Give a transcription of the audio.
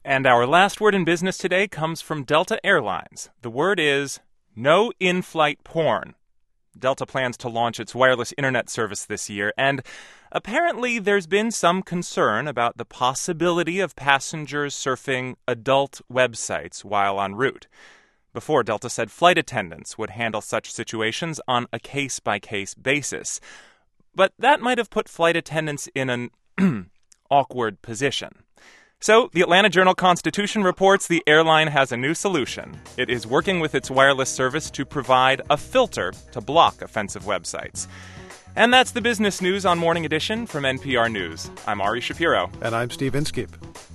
And our last word in business today comes from Delta Airlines. The word is no in-flight porn. Delta plans to launch its wireless internet service this year, and apparently there's been some concern about the possibility of passengers surfing adult websites while en route. Before, Delta said flight attendants would handle such situations on a case-by-case basis. But that might have put flight attendants in an awkward position. So, the Atlanta Journal-Constitution reports the airline has a new solution. It is working with its wireless service to provide a filter to block offensive websites. And that's the business news on Morning Edition from NPR News. I'm Ari Shapiro. And I'm Steve Inskeep.